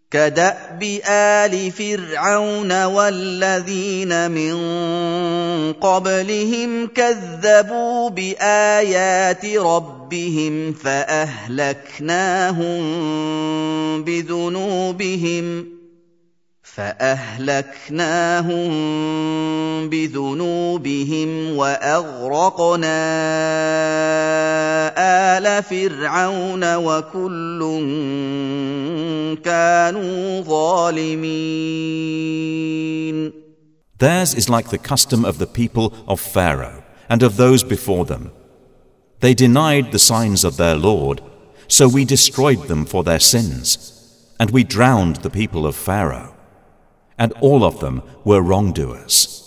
كدأب آل فرعون والذين من قبلهم كذبوا بآيات ربهم فأهلكناهم بذنوبهم وأغرقنا آل فرعون وكل كانوا ظالمين. Theirs is like the custom of the people of Pharaoh and of those before them. They denied the signs of their Lord, so we destroyed them for their sins, and we drowned the people of Pharaoh, and all of them were wrongdoers.